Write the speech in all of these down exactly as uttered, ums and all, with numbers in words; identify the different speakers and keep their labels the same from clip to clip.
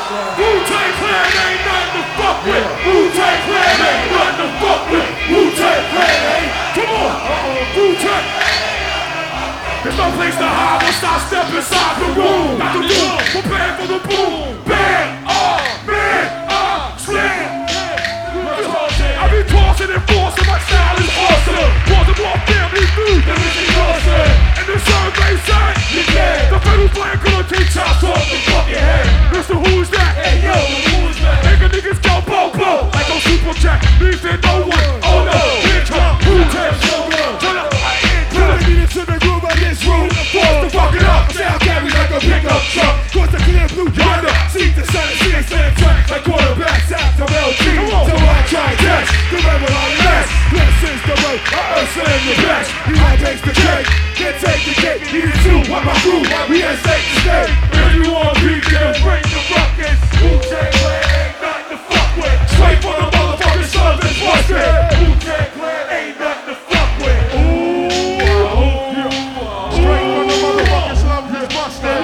Speaker 1: Wu-Tang Clan ain't nothing to fuck with. Wu-Tang Clan ain't nothing to fuck with. Wu-Tang Clan ain't. Come on. Wu-Tang. There's no place to hide once I step inside the room. Not the room. Prepare for the boom. Bam. Oh, man. Oh, slam. I be tossing and forcing. My style is awesome. Causing more family food than it's exhaustion. And the survey said, yeah, the federal flag gonna take shots off the fucking head. Mister Who's that? Hey yo, who's that? Make a niggas go bobo like on Super Jack. Leaving no one. Oh no, here come Wu-Tang. Turn up, turn up. Need it to the groove of this room. Force to fuck it up. Sound carry like a pickup truck. Cross the clear blue yonder. See the sun, see a slam track like quarterbacks after L G. So I try and test the rebel on the left. This is the road. I slam the best. You might taste the cake. Can't take the cake. Need it too. What my crew? We ain't safe to stay. If you want beat, then bring the ruckus. Wu-Tang Clan ain't nothing to fuck with. Straight for the motherfucking sons and busted. Wu-Tang Clan ain't nothing to fuck with. Ooh, ooh, straight for the motherfucking slums and busted.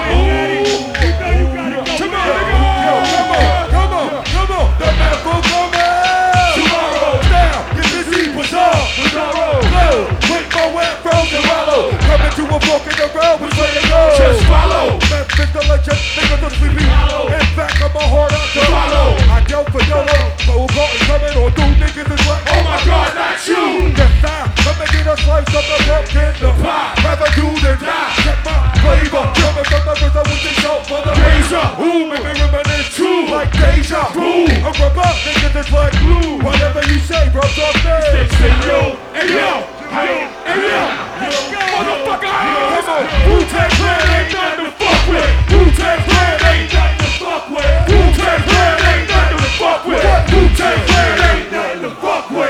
Speaker 1: Come on, come on, come on, come on. The medical coming. Tomorrow, now, get this heat bizarre. Bizarro, go. Wait for where from the wallow. Coming to a fork in the road, which way to go? Just follow. Memphis the legend, nigga the sleepy hollow. In fact, I'm a hard out to follow. I go for YOLO, but we're going coming on two niggas is like, oh my God, not you. Yes, I, let me get a slice of the pumpkin, the pie. Rather do than die. Check my flavor. Coming from the river with the show for the razor. Ooh, make me reminisce true, like deja vu. A rubber, niggas is like glue. Whatever you say, bro, talk me. Hey yo, hey yo, hey yo.